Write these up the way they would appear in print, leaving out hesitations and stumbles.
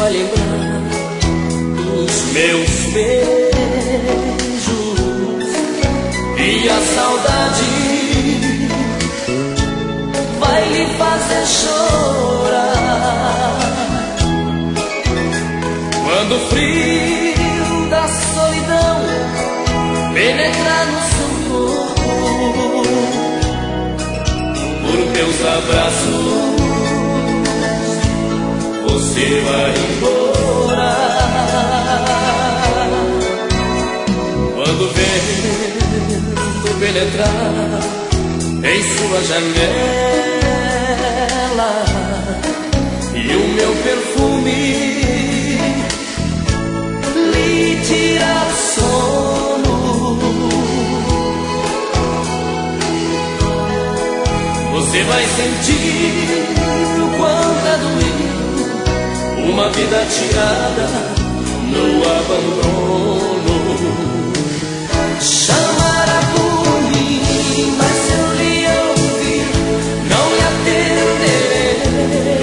vai lembrar dos meus beijos e a saudade vai lhe fazer chorar. Quando o frio da solidão penetrar no seu corpo, por meus abraços você vai embora. Quando o vento penetrar em sua janela e o meu perfume lhe tirar o sono, você vai sentir o quanto é doído uma vida tirada no abandono. Chamara por mim, mas se eu lhe ouvir, não lhe atenderei,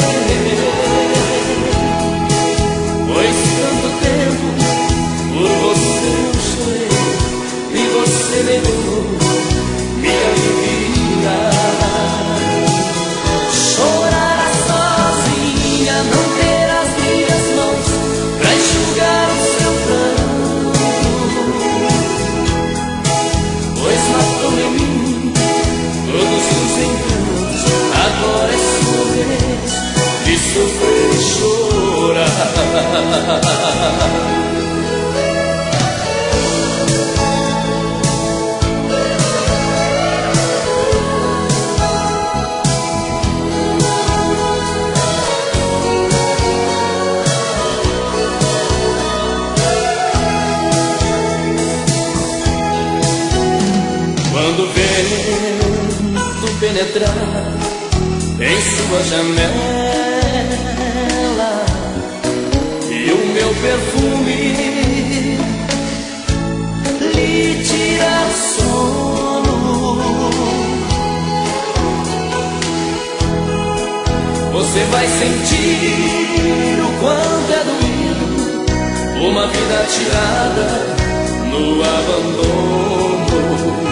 pois tanto tempo por você eu chorei e você negou minha vida. Chorar sozinha, não ter as minhas mãos pra enxugar o seu pranto, pois matou em mim todos os encantos. Agora é sua vez de sofrer e chorar. Quando o vento penetrar em sua janela e o meu perfume lhe tirar o sono, você vai sentir o quanto é doído uma vida tirada no abandono.